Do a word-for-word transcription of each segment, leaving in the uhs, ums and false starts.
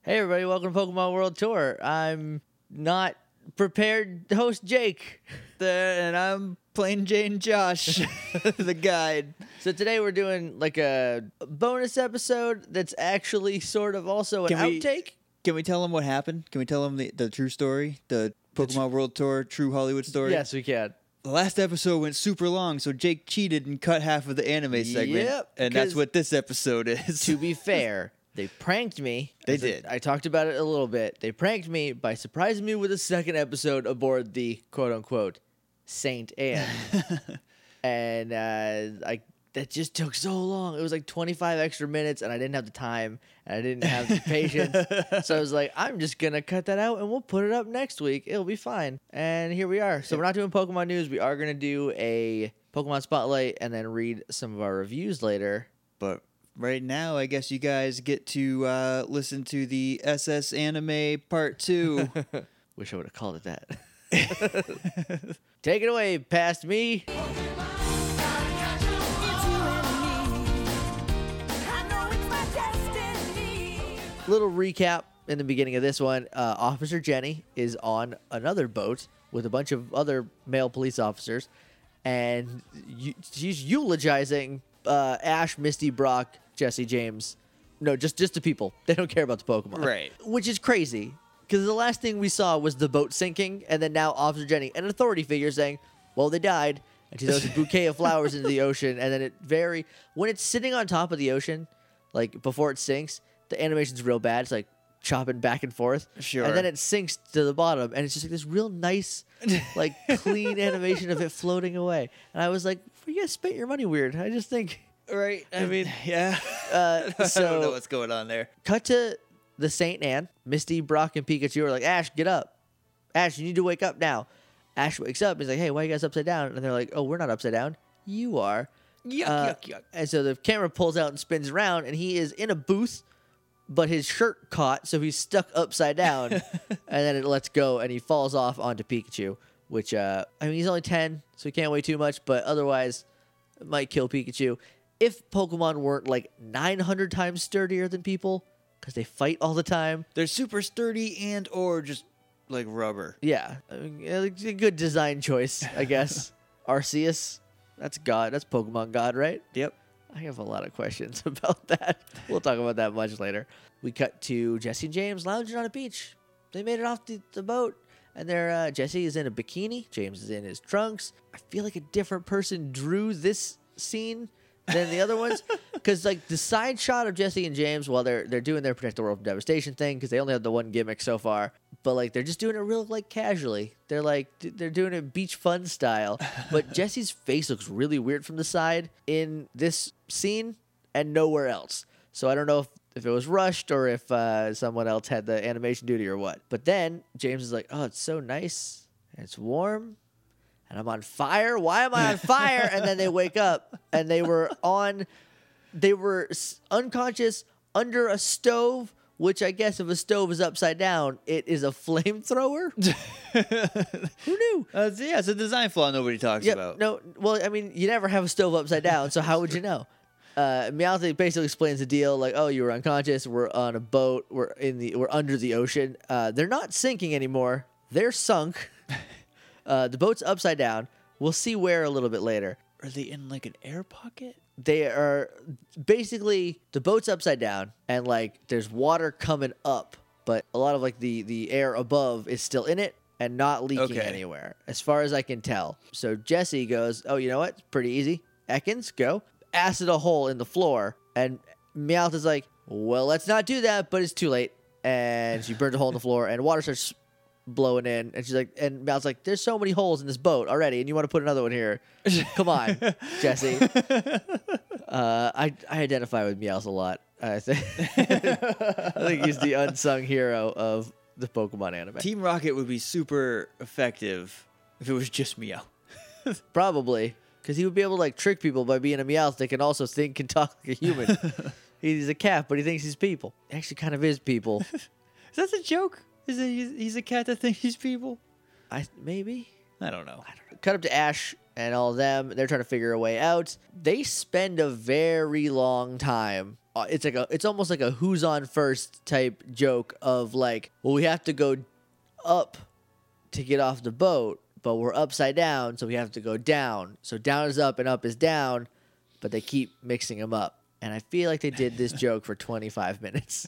Hey everybody, welcome to Pokemon World Tour. I'm not prepared host Jake. There, and I'm plain Jane Josh, the guide. So today we're doing like a bonus episode that's actually sort of also an Can we- outtake. Can we tell them what happened? Can we tell them the, the true story? The Pokemon World Tour, true Hollywood story? Yes, we can. The last episode went super long, so Jake cheated and cut half of the anime segment. Yep, And that's 'cause what this episode is. To be fair, they pranked me. They As I- did. I talked about it a little bit. They pranked me by surprising me with a second episode aboard the quote-unquote Saint Anne. and uh, I that just took so long. It was like twenty-five extra minutes, and I didn't have the time, and I didn't have the patience. So I was like, I'm just going to cut that out, and we'll put it up next week. It'll be fine. And here we are. So we're not doing Pokemon news. We are going to do a Pokemon Spotlight and then read some of our reviews later. But right now, I guess you guys get to uh, listen to the S S Anime Part two. Wish I would have called it that. Take it away, past me. Little recap in the beginning of this one. Uh, Officer Jenny is on another boat with a bunch of other male police officers, and you, she's eulogizing uh, Ash, Misty, Brock, Jesse, James. No, just just the people. They don't care about the Pokemon. Right. Which is crazy, because the last thing we saw was the boat sinking, and then now Officer Jenny, an authority figure, saying, well, they died, and she throws a bouquet of flowers into the ocean, and then it very... When it's sitting on top of the ocean, like, before it sinks, the animation's real bad. It's like chopping back and forth. Sure. And then it sinks to the bottom, and it's just like this real nice, like clean animation of it floating away. And I was like, you guys spent your money weird. I just think. Right. I mean, yeah. Uh, I so don't know what's going on there. cut to the Saint Anne. Misty, Brock, and Pikachu are like, Ash, get up. Ash, you need to wake up now. Ash wakes up. He's like, hey, why are you guys upside down? And they're like, oh, we're not upside down. You are. Yuck, Uh, yuck, yuck. And so the camera pulls out and spins around, and he is in a booth, but his shirt caught, so he's stuck upside down. And then it lets go, and he falls off onto Pikachu, which, uh, I mean, he's only ten, so he can't weigh too much, but otherwise, it might kill Pikachu. If Pokemon weren't like nine hundred times sturdier than people, because they fight all the time, They're super sturdy and or just like rubber. yeah, I mean, it's a good design choice, I guess. Arceus, that's God, that's Pokemon God, right? Yep. I have a lot of questions about that. We'll talk about that much later. We cut to Jesse and James lounging on a beach. They made it off the, the boat, and they're, uh, Jesse is in a bikini. James is in his trunks. I feel like a different person drew this scene than the other ones, because like the side shot of Jesse and James while they're they're doing their Protect the World from Devastation thing, because they only have the one gimmick so far, but like they're just doing it real like casually. They're like d- they're doing it beach fun style. But Jesse's face looks really weird from the side in this scene and nowhere else. So I don't know if, if it was rushed or if uh, someone else had the animation duty or what. But then James is like, oh, it's so nice and it's warm. And I'm on fire. Why am I on fire? And then they wake up, and they were on, they were s- unconscious under a stove, which I guess if a stove is upside down, it is a flamethrower. Who knew? Uh, yeah, it's a design flaw nobody talks Yep, about. no, well, I mean, you never have a stove upside down, so how would you know? Uh, Meowth basically explains the deal, like, oh, you were unconscious. We're on a boat. We're in the. We're under the ocean. Uh, they're not sinking anymore. They're sunk. Uh, the boat's upside down. We'll see where a little bit later. Are they in like an air pocket? They are basically the boat's upside down, and like there's water coming up, but a lot of like the the air above is still in it and not leaking Okay. anywhere, as far as I can tell. So Jesse goes, "Oh, you know what? It's pretty easy. Ekans, go acid a hole in the floor," and Meowth is like, "Well, let's not do that," but it's too late, and she burns a hole in the floor, and water starts blowing in, and she's like, and Mal's like, there's so many holes in this boat already, and you want to put another one here? Come on, Jesse. Uh, I I identify with Meowth a lot. I think I think he's the unsung hero of the Pokemon anime. Team Rocket would be super effective if it was just Meow. Probably, because he would be able to like trick people by being a Meowth that can also think and talk like a human. He's a cat, but he thinks he's people. He actually kind of is people. Is that a joke? Is it he's, he's a cat that thinks he's people? I maybe. I don't know. Cut up to Ash and all of them. They're trying to figure a way out. They spend a very long time uh, it's like a it's almost like a who's on first type joke of like, well, we have to go up to get off the boat, but we're upside down, so we have to go down. So down is up and up is down, but they keep mixing them up. And I feel like they did this joke for twenty-five minutes.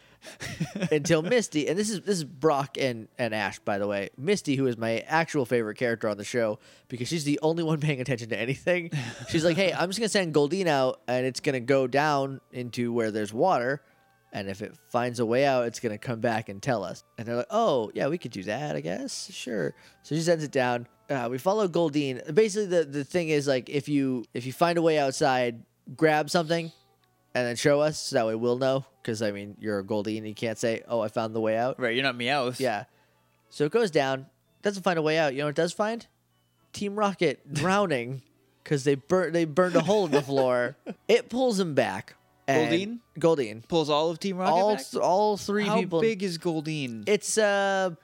Until Misty, and this is this is Brock and, and Ash, by the way. Misty, who is my actual favorite character on the show, because she's the only one paying attention to anything. She's like, hey, I'm just going to send Goldine out, and it's going to go down into where there's water, and if it finds a way out, it's going to come back and tell us. And they're like, oh, yeah, we could do that, I guess. Sure. So she sends it down. Uh, we follow Goldine. Basically, the, the thing is, like, if you if you find a way outside, grab something, and then show us, so that way we'll know. Because, I mean, you're a Goldie and you can't say, oh, I found the way out. Right, you're not Meowth. Yeah. So it goes down, doesn't find a way out. You know what it does find? Team Rocket drowning because they, bur- they burned a hole in the floor. It pulls him back. Goldine? Goldine. Pulls all of Team Rocket All, back? th- all three How people. How big is Goldine? It's, uh,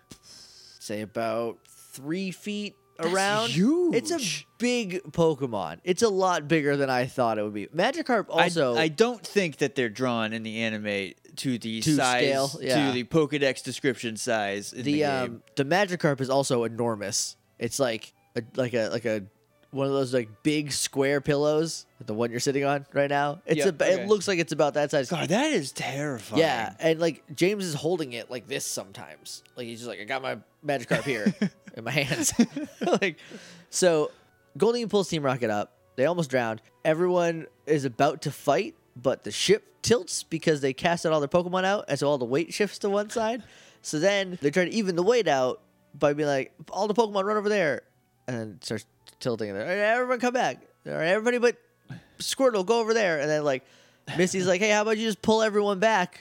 say about three feet That's around. huge. It's a big Pokemon. It's a lot bigger than I thought it would be. Magikarp also. I, I don't think that they're drawn in the anime to the To size, scale, yeah. to the Pokedex description size in the, the game. um the Magikarp is also enormous. It's like a like a like a one of those like big square pillows, the one you're sitting on right now. It's Yep, a okay. it looks like it's about that size. God, that is terrifying. Yeah, and like James is holding it like this sometimes. Like he's just like, I got my Magikarp here in my hands. Like, so Goldine pulls Team Rocket up. They almost drowned. Everyone is about to fight, but the ship tilts because they casted all their Pokemon out, and so all the weight shifts to one side. So then they try to even the weight out by being like, all the Pokemon run over there, and then it starts tilting. And they're, all right, everyone come back. All right, everybody but Squirtle, go over there. And then like Misty's like, hey, how about you just pull everyone back?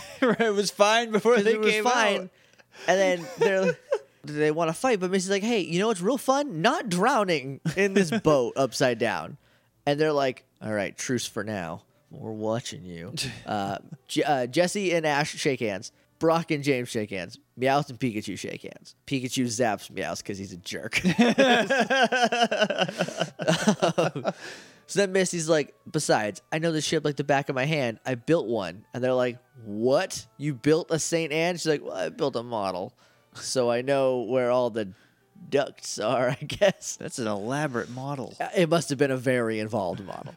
It was fine before they It was came fine. out. And then they're they want to fight, but Misty's like, hey, you know what's real fun? Not drowning in this boat upside down. And they're like, all right, truce for now. We're watching you. Uh, J- uh, Jesse and Ash shake hands. Brock and James shake hands. Meowth and Pikachu shake hands. Pikachu zaps Meowth because he's a jerk. um, so then Misty's like, besides, I know this ship like the back of my hand. I built one. And they're like, what? You built a Saint Anne? She's like, well, I built a model. So I know where all the ducts are, I guess. That's an elaborate model. It must have been a very involved model.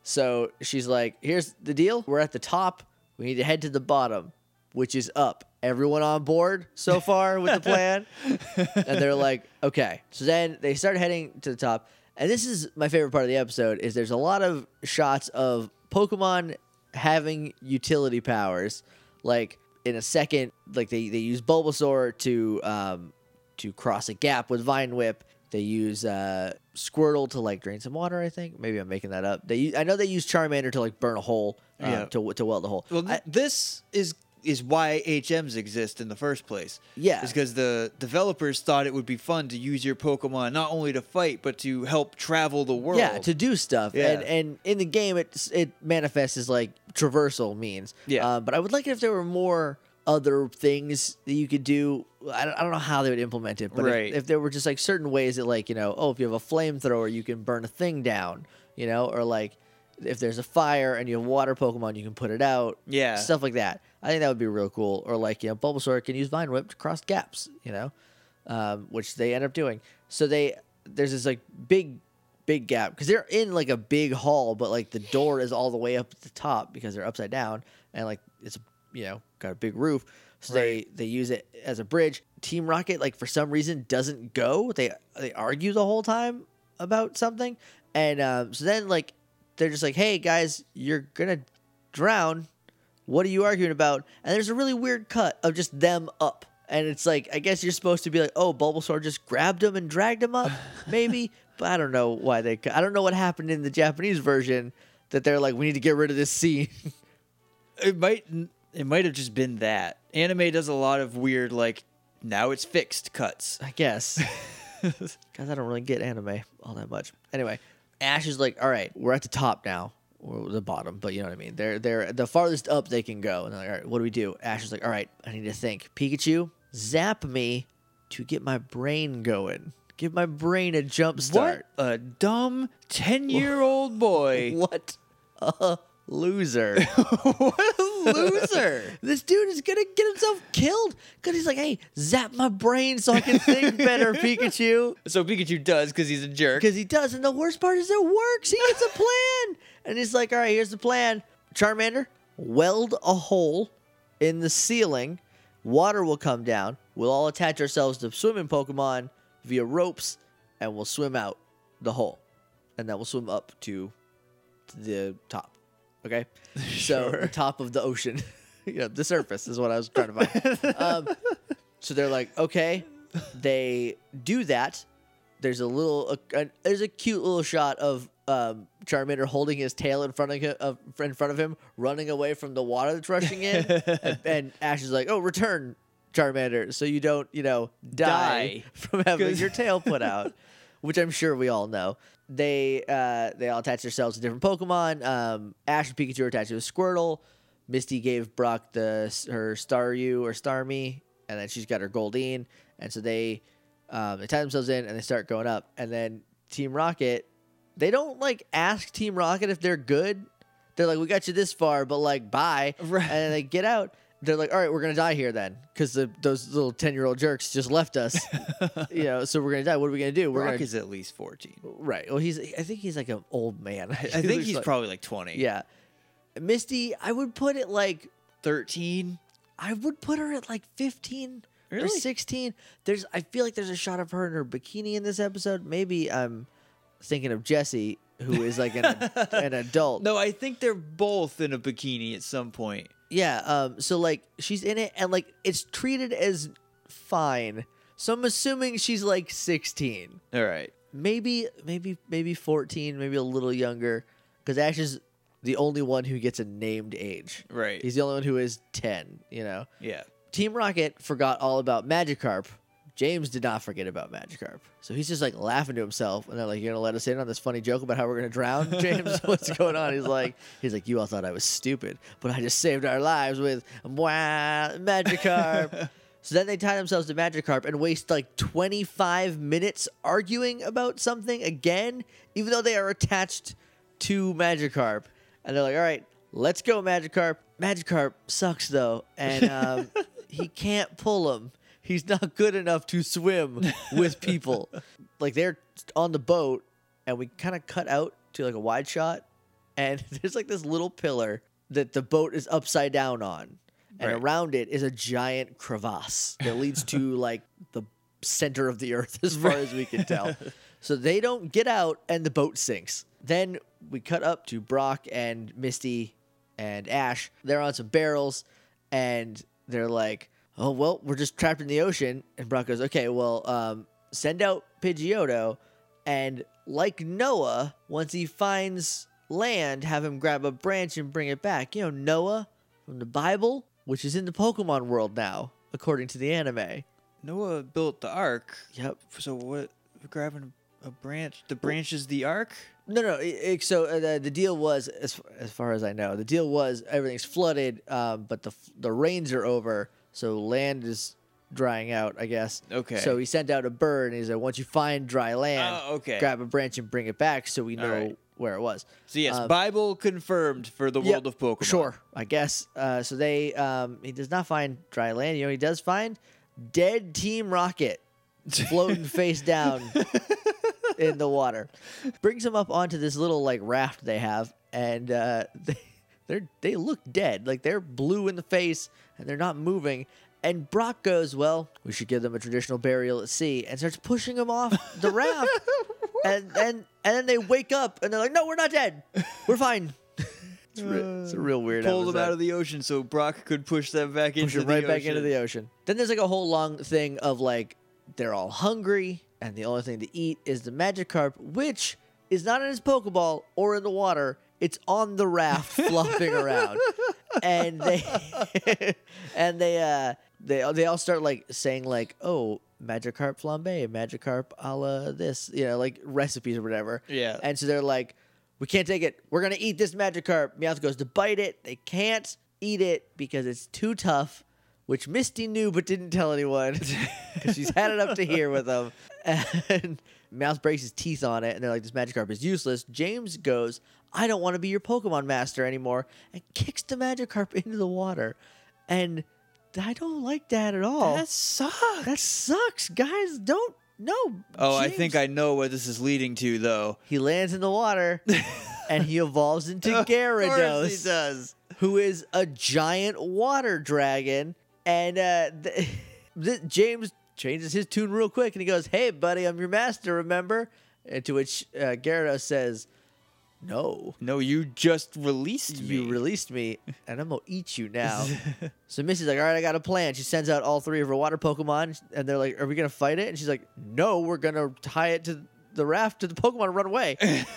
So she's like, here's the deal. We're at the top. We need to head to the bottom, which is up. Everyone on board so far with the plan? And they're like, okay. So then they start heading to the top. And this is my favorite part of the episode is there's a lot of shots of Pokemon having utility powers. Like in a second, like they, they use Bulbasaur to um, to cross a gap with Vine Whip. They use uh, Squirtle to like drain some water. I think maybe I'm making that up. They use, I know they use Charmander to like burn a hole uh, Yeah. to to weld a hole. Well, th- I- this is is why H Ms exist in the first place. Yeah. It's because the developers thought it would be fun to use your Pokemon not only to fight, but to help travel the world. Yeah, to do stuff. Yeah. And and in the game, it it manifests as like traversal means. Yeah. Uh, but I would like it if there were more other things that you could do. I don't, I don't know how they would implement it, but Right. if, if there were just like certain ways that like, you know, oh, if you have a flamethrower, you can burn a thing down, you know, or like if there's a fire and you have water Pokemon, you can put it out. Yeah. Stuff like that. I think that would be real cool. Or like, you know, Bulbasaur can use Vine Whip to cross gaps, you know, um, which they end up doing. So they, there's this like big, big gap because they're in like a big hall, but like the door is all the way up at the top because they're upside down and like it's, you know, got a big roof. So Right. they, they use it as a bridge. Team Rocket, like for some reason, doesn't go. They they argue the whole time about something, and um, so then like they're just like, "Hey guys, you're gonna drown. What are you arguing about?" And there's a really weird cut of just them up, and it's like I guess you're supposed to be like, "Oh, Bulbasaur just grabbed him and dragged him up," maybe, but I don't know why they. I don't know what happened in the Japanese version that they're like, "We need to get rid of this scene." It might it might have just been that. Anime does a lot of weird like now it's fixed cuts. I guess. Because I don't really get anime all that much. Anyway, Ash is like, all right, we're at the top now. Or the bottom, but you know what I mean. They're they're the farthest up they can go. And they're like, all right, what do we do? Ash is like, all right, I need to think. Pikachu, zap me to get my brain going. Give my brain a jump start. What a dumb ten-year-old boy. What a loser. What a loser. This dude is gonna get himself killed because he's like, hey, zap my brain so I can think better, Pikachu. So Pikachu does because he's a jerk. Because he does, and the worst part is it works. He gets a plan. And he's like, all right, here's the plan. Charmander, weld a hole in the ceiling. Water will come down. We'll all attach ourselves to swimming Pokemon via ropes, and we'll swim out the hole. And then we'll swim up to the top. Okay? So Sure. the top of the ocean. You know, the surface is what I was trying to find. Um, so they're like, okay. They do that. There's a little, a, a, there's a cute little shot of um, Charmander holding his tail in front of him, uh, in front of him, running away from the water that's rushing in, and, and Ash is like, "Oh, return, Charmander, so you don't, you know, die, Die. from having 'Cause- your tail put out," which I'm sure we all know. They uh, they all attach themselves to different Pokemon. Um, Ash and Pikachu are attached to a Squirtle. Misty gave Brock the her Staryu or Starmie, and then she's got her Goldeen, and so they. Um, they tie themselves in and they start going up. And then Team Rocket, they don't like ask Team Rocket if they're good. They're like, we got you this far, but like, bye. Right. And then they get out. They're like, all right, we're going to die here then. Because those little ten-year-old jerks just left us. You know, so we're going to die. What are we going to do? We're Brock gonna... is at least fourteen. Right. Well, he's. I think he's like an old man. I think he's like, probably like twenty. Yeah. Misty, I would put it like, thirteen. I would put her at like fifteen. Or Really? sixteen. There's I feel like there's a shot of her in her bikini in this episode. Maybe I'm thinking of Jessie, who is like an, an adult. No, I think they're both in a bikini at some point. Yeah, um so like she's in it and like it's treated as fine. So I'm assuming she's like sixteen. All right. Maybe maybe maybe fourteen, maybe a little younger, cuz Ash is the only one who gets a named age. Right. He's the only one who is ten, you know. Yeah. Team Rocket forgot all about Magikarp. James did not forget about Magikarp. So he's just like laughing to himself. And they're like, you're going to let us in on this funny joke about how we're going to drown? James, what's going on? He's like, he's like, you all thought I was stupid, but I just saved our lives with mwah, Magikarp. So then they tie themselves to Magikarp and waste like twenty-five minutes arguing about something again, even though they are attached to Magikarp. And they're like, all right, let's go, Magikarp. Magikarp sucks, though, and um, he can't pull him. He's not good enough to swim with people. Like, they're on the boat, and we kind of cut out to, like, a wide shot, and there's, like, this little pillar that the boat is upside down on, and Right. around it is a giant crevasse that leads to, like, the center of the earth, as far as we can tell. So they don't get out, and the boat sinks. Then we cut up to Brock and Misty and Ash. They're on some barrels, and they're like, oh, well, we're just trapped in the ocean. And Brock goes, okay, well, um, send out Pidgeotto, and like Noah, once he finds land, have him grab a branch and bring it back. You know, Noah from the Bible, which is in the Pokemon world now, according to the anime. Noah built the ark. Yep. So what? Grabbing a branch. The branch is the ark? No, no. It, it, so uh, the, the deal was, as as far as I know, the deal was everything's flooded, um, but the the rains are over, so land is drying out, I guess. Okay. So he sent out a bird, and he said, once you find dry land, Oh, okay. grab a branch and bring it back, so we All know right. where it was. So yes, Um, Bible confirmed for the Yep, world of Pokemon. Sure, I guess. Uh, so they, um, he does not find dry land. You know, he does find dead Team Rocket floating face down in the water. Brings him up onto this little like raft they have, and uh, they they they look dead. Like they're blue in the face and they're not moving. And Brock goes, well, we should give them a traditional burial at sea, and starts pushing them off the raft. and and and then they wake up and they're like, no, we're not dead. We're fine. It's, re- it's a real weird Pulled them episode. out of the ocean so Brock could push them back Push into it the right ocean. back into the ocean. Then there's like a whole long thing of like they're all hungry and the only thing to eat is the Magikarp, which is not in his Pokeball or in the water. It's on the raft flopping around, and they and they uh they they all start like saying like, oh, Magikarp flambe, Magikarp a la this, you know, like recipes or whatever. Yeah. And so they're like, we can't take it. We're gonna eat this Magikarp. Meowth goes to bite it. They can't eat it because it's too tough, which Misty knew but didn't tell anyone because she's had it up to here with them. And Meowth breaks his teeth on it, and they're like, this Magikarp is useless. James goes, I don't want to be your Pokemon master anymore, and kicks the Magikarp into the water. And I don't like that at all. That sucks. That sucks, guys. Don't no. Oh, I James. think I know what this is leading to, though. He lands in the water, and he evolves into Of course Gyarados, he does. who is a giant water dragon. And uh, th- th- James changes his tune real quick, and he goes, "Hey, buddy, I'm your master, remember?" And to which uh, Gyarados says, "No, No, you just released me. you released me, and I'm gonna eat you now." So Missy's like, "All right, I got a plan." She sends out all three of her water Pokemon, and they're like, "Are we gonna fight it?" And she's like, "No, we're gonna tie it to the raft to the Pokemon and run away."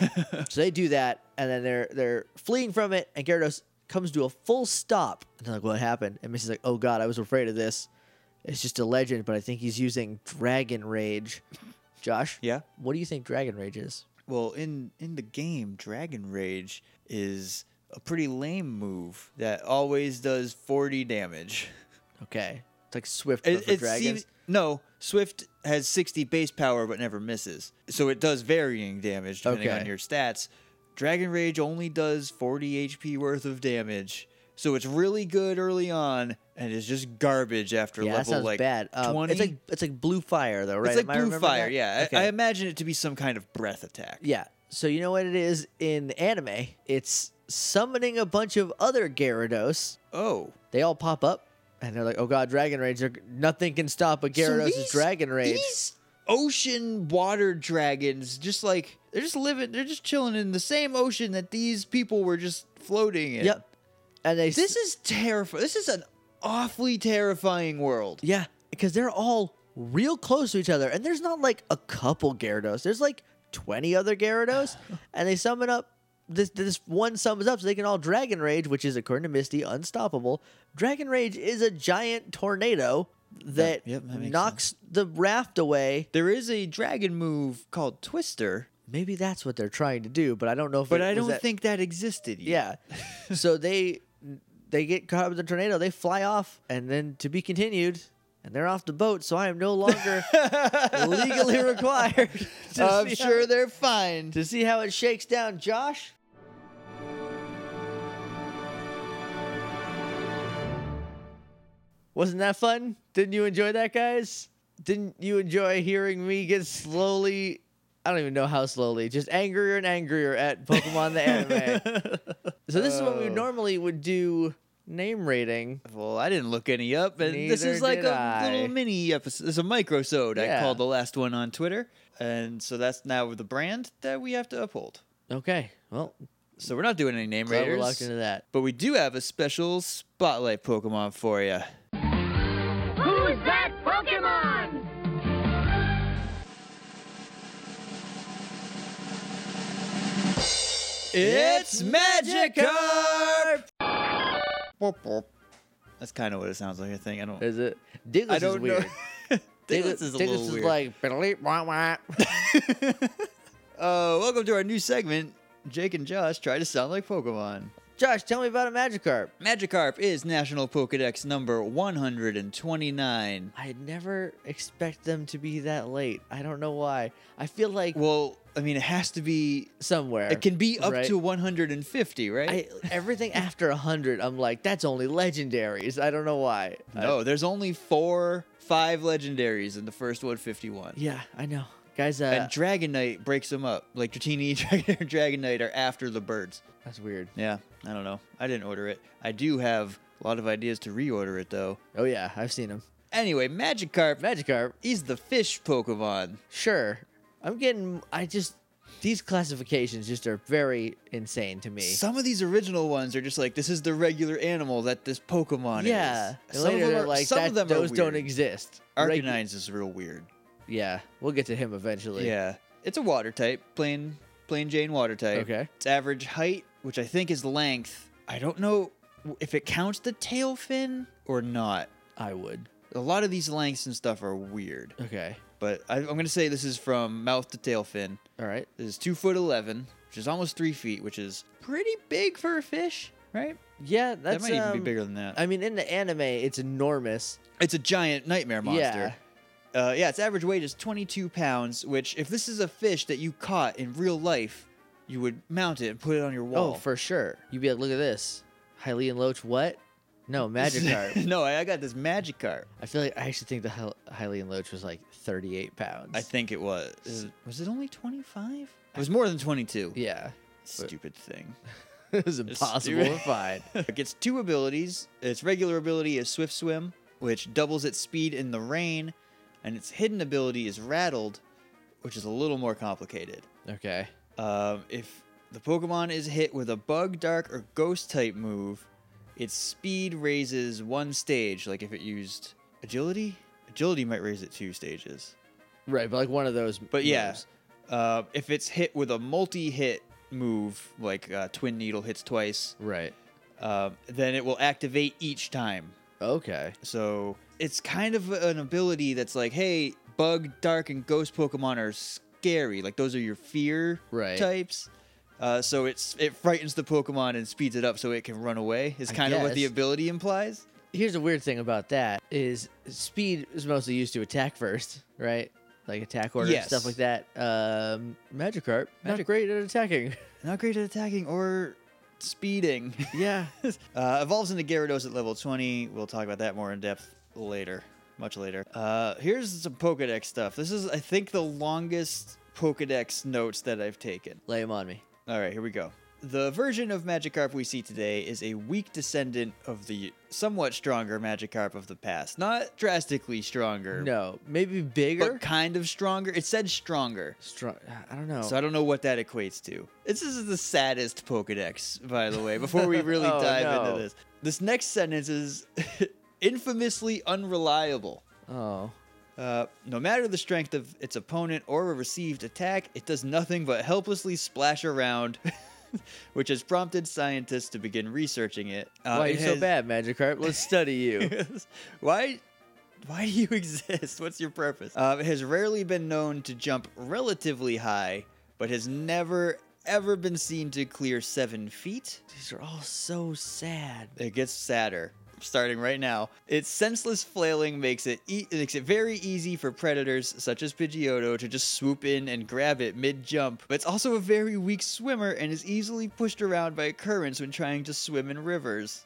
So they do that, and then they're they're fleeing from it, and Gyarados comes to a full stop. And they're like, "What happened?" And Missy's like, "Oh God, I was afraid of this. It's just a legend, but I think he's using Dragon Rage." Josh, Yeah. what do you think Dragon Rage is? Well, in in the game, Dragon Rage is a pretty lame move that always does forty damage. Okay, it's like Swift but It, for it dragons. seems no Swift has sixty base power but never misses, so it does varying damage depending Okay. on your stats. Dragon Rage only does forty H P worth of damage, so it's really good early on, and it's just garbage after Yeah, that level sounds like bad. Um, twenty. It's like it's like Blue Fire though, right? It's like Am I Blue remembering Fire, that? yeah. Okay. I, I imagine it to be some kind of breath attack. Yeah. So you know what it is in anime? It's summoning a bunch of other Gyarados. Oh. They all pop up, and they're like, "Oh God, Dragon Rage! They're, nothing can stop a Gyarados' these- Dragon Rage." These ocean water dragons, just like they're just living, they're just chilling in the same ocean that these people were just floating in. Yep. And they This is terrifying. This is an awfully terrifying world. yeah, because they're all real close to each other, and there's not like a couple Gyarados. There's like twenty other Gyarados, and they summon up. This this one summons up so they can all Dragon Rage, which is, according to Misty, unstoppable. Dragon Rage is a giant tornado that yep, that makes knocks the raft away. There is a dragon move called Twister, Maybe that's what they're trying to do, but I don't know if. but it, I was don't that- think that existed yet. Yeah. So they they get caught up with the tornado. They fly off, and then to be continued. And they're off the boat, so I am no longer legally required to I'm see sure how, they're fine. to see how it shakes down. Josh? Wasn't that fun? Didn't you enjoy that, guys? Didn't you enjoy hearing me get slowly, I don't even know how slowly, just angrier and angrier at Pokemon the anime? So this is what we Oh. normally would do name rating. Well, I didn't look any up, and this Neither is like did a I. little mini episode. It's a microsode. I Yeah. called the last one on Twitter, and so that's now the brand that we have to uphold. Okay, well, So we're not doing any name glad we're raiders, locked into that. but we do have a special spotlight Pokemon for you. Who's that Pokemon? It's Magikarp. That's kind of what it sounds like. I think I don't. Is it? Diglett I is don't know. weird. Diglett is a little is weird. like, "Biddly, wah, wah." Uh, welcome to our new segment. Jake and Josh try to sound like Pokemon. Josh, tell me about a Magikarp. Magikarp is National Pokedex number one hundred twenty-nine. I never expect them to be that late. I don't know why. I feel like Well, I mean, it has to be. somewhere. It can be up right? to one hundred fifty, right? I, everything after one hundred, I'm like, that's only legendaries. I don't know why. no, I- there's only four, five legendaries in the first one fifty-one. yeah, I know. Guys, uh, And Dragonite breaks them up. Like Dratini and Dragonite are after the birds. that's weird. Yeah, I don't know. I didn't order it. I do have a lot of ideas to reorder it, though. Oh, yeah, I've seen them. Anyway, Magikarp, Magikarp, he's the fish Pokemon. sure. I'm getting, I just, these classifications just are very insane to me. Some of these original ones are just like, this is the regular animal that this Pokemon yeah. is. And Some of later them they're are, like, some that, of them those are don't weird. exist. Regu- Arcanine's is real weird. Yeah, we'll get to him eventually. Yeah. It's a water type, plain plain Jane water type. Okay. Its average height, which I think is length. I don't know if it counts the tail fin or not. I would. A lot of these lengths and stuff are weird. Okay. But I, I'm going to say this is from mouth to tail fin. All right. This is two foot eleven, which is almost three feet, which is pretty big for a fish, right? Yeah, that's that might even be um, bigger than that. I mean, in the anime, it's enormous. It's a giant nightmare monster. Yeah. Uh, yeah, its average weight is twenty-two pounds, which, if this is a fish that you caught in real life, you would mount it and put it on your wall. Oh, for sure. You'd be like, look at this. Hylian Loach, what? No, Magikarp. No, I I got this Magikarp. I feel like I actually think the Hy- Hylian Loach was like thirty-eight pounds. I think it was. Was it only twenty-five? It was more than twenty-two. Yeah. Stupid thing. It was impossible to find. It gets two abilities. Its regular ability is Swift Swim, which doubles its speed in the rain, and its hidden ability is Rattled, which is a little more complicated. Okay. Um, if the Pokemon is hit with a Bug, Dark, or Ghost type move, its speed raises one stage. Like if it used Agility, Agility might raise it two stages. Right, but like one of those. But yeah, moves. uh, if it's hit with a multi-hit move, like uh, Twin Needle hits twice, Right. um, then it will activate each time. Okay. So it's kind of an ability that's like, hey, Bug, Dark, and Ghost Pokemon are scary. Like those are your fear Right. types. Uh, so it's it frightens the Pokemon and speeds it up so it can run away. Is I kind of what the guess. ability implies. Here's a weird thing about that is speed is mostly used to attack first, right? Like attack order and Yes. stuff like that. Um, Magikarp, not Magic- great at attacking. Not great at attacking or speeding. Yeah. uh, evolves into Gyarados at level twenty. We'll talk about that more in depth later, much later. Uh, here's some Pokedex stuff. This is, I think, the longest Pokedex notes that I've taken. Lay him on me. All right, here we go. The version of Magikarp we see today is a weak descendant of the somewhat stronger Magikarp of the past. Not drastically stronger, No, maybe bigger. but kind of stronger. It said stronger. Strong. I don't know. So I don't know what that equates to. This is the saddest Pokedex, by the way, before we really Oh, dive no. into this. This next sentence is infamously unreliable. oh. Uh, no matter the strength of its opponent or a received attack, it does nothing but helplessly splash around, which has prompted scientists to begin researching it. Uh, Why are it you so has- bad, Magikarp? Let's study you. Why? Why do you exist? What's your purpose? Uh, it has rarely been known to jump relatively high, but has never ever been seen to clear seven feet. These are all so sad. It gets sadder. Starting right now, its senseless flailing makes it e- makes it very easy for predators such as Pidgeotto to just swoop in and grab it mid-jump. But it's also a very weak swimmer and is easily pushed around by currents when trying to swim in rivers.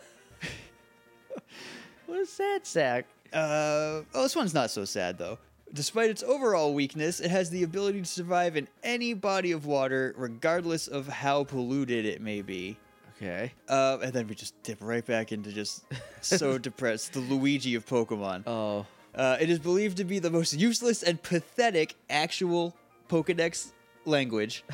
What a sad sack. Uh, oh, this one's not so sad though. Despite its overall weakness, it has the ability to survive in any body of water, regardless of how polluted it may be. Okay. Uh, and then we just dip right back into just so depressed. The Luigi of Pokemon. Oh. Uh, it is believed to be the most useless and pathetic actual Pokedex language.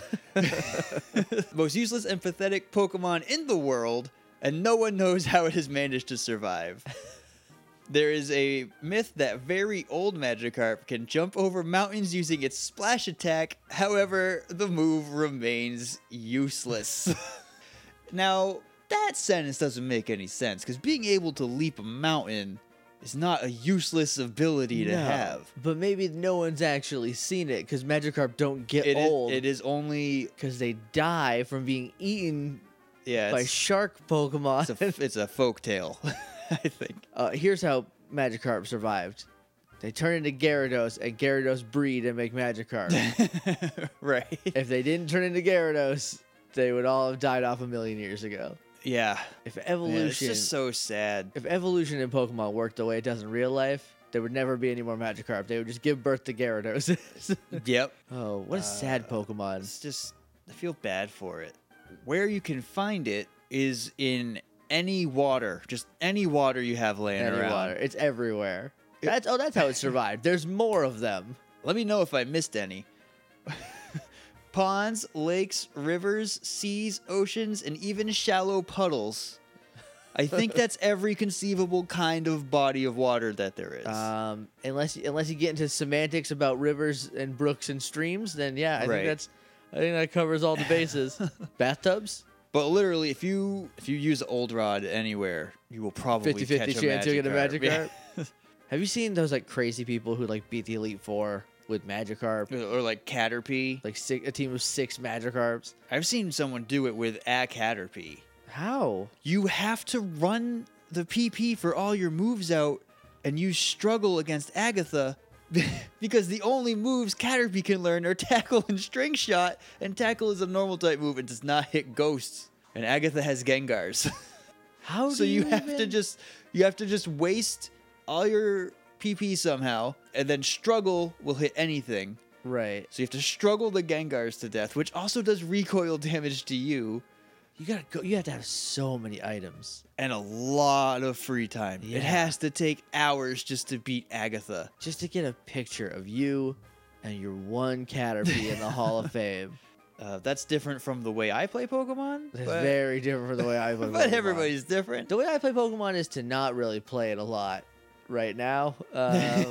Most useless and pathetic Pokemon in the world, and no one knows how it has managed to survive. There is a myth that very old Magikarp can jump over mountains using its splash attack. However, the move remains useless. Now, that sentence doesn't make any sense, because being able to leap a mountain is not a useless ability to No, have. But maybe no one's actually seen it because Magikarp don't get It is, old it is only, because they die from being eaten yeah, by it's, shark Pokemon. it's, a, it's a folk tale, I think. uh, here's how Magikarp survived. They turn into Gyarados, and Gyarados breed and make Magikarp. Right. If they didn't turn into Gyarados, they would all have died off a million years ago. Yeah. If Man, evolution, it's just so sad. if evolution in Pokemon worked the way it does in real life, there would never be any more Magikarp. They would just give birth to Gyarados. Yep. Oh, what a sad Pokemon. It's just, I feel bad for it. Where you can find it is in any water, just any water you have laying Any around. water. It's everywhere. That's oh, that's how it survived. There's more of them. Let me know if I missed any. Ponds, lakes, rivers, seas, oceans, and even shallow puddles. I think that's every conceivable kind of body of water that there is. Um, unless unless you get into semantics about rivers and brooks and streams, then yeah, I Right. think that's I think that covers all the bases. Bathtubs, but literally, if you if you use Old Rod anywhere, you will probably fifty-fifty catch a chance you'll get a Magikarp. Magikarp. Have you seen those like crazy people who like beat the Elite Four with Magikarp? Yeah. Or like Caterpie. Like six, a team of six Magikarps. I've seen someone do it with a Caterpie. How? You have to run the P P for all your moves out, and you struggle against Agatha because the only moves Caterpie can learn are Tackle and String Shot, and Tackle is a normal type move and does not hit ghosts. And Agatha has Gengars. How do So you have to even- just you have to just waste all your P P somehow, and then Struggle will hit anything. right. So you have to struggle the Gengars to death, which also does recoil damage to you, You gotta go. You have to have so many items and a lot of free time. Yeah. It has to take hours just to beat Agatha. just to get a picture of you and your one Caterpie in the Hall of Fame. Uh, that's different from the way I play Pokemon. It's but, very different from the way I play Pokemon. but everybody's different. The way I play Pokemon is to not really play it a lot right now. Um,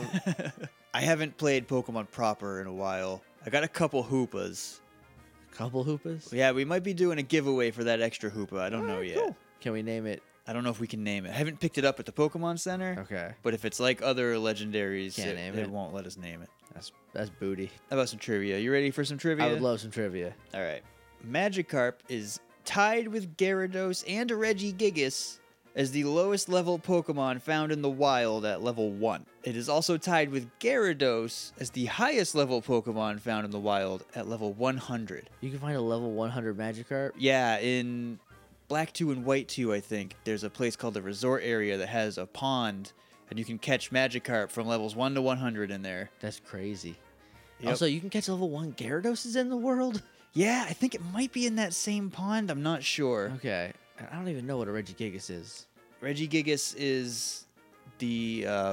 I haven't played Pokemon proper in a while. I got a couple Hoopas. couple Hoopas. Yeah, we might be doing a giveaway for that extra Hoopa. I don't know Alright, yet. cool. Can we name it? I don't know if we can name it. I haven't picked it up at the Pokemon Center. Okay, But if it's like other legendaries, Can't it, name it it. won't let us name it. that's that's booty. How about some trivia? You ready for some trivia? I would love some trivia. All right. Magikarp is tied with Gyarados and Regigigas as the lowest level Pokemon found in the wild at level one. It is also tied with Gyarados as the highest level Pokemon found in the wild at level one hundred. You can find a level one hundred Magikarp. Yeah, in Black two and White two, I think, there's a place called the Resort Area that has a pond, and you can catch Magikarp from levels one to one hundred in there. That's crazy. Yep. Also, you can catch level one Gyarados in the world. Yeah, I think it might be in that same pond. I'm not sure. Okay, I don't even know what a Regigigas is. Regigigas is the uh,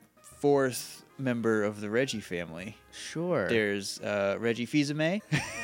fourth member of the Reggie family. Sure. There's uh, Reggie Fils-Aimé,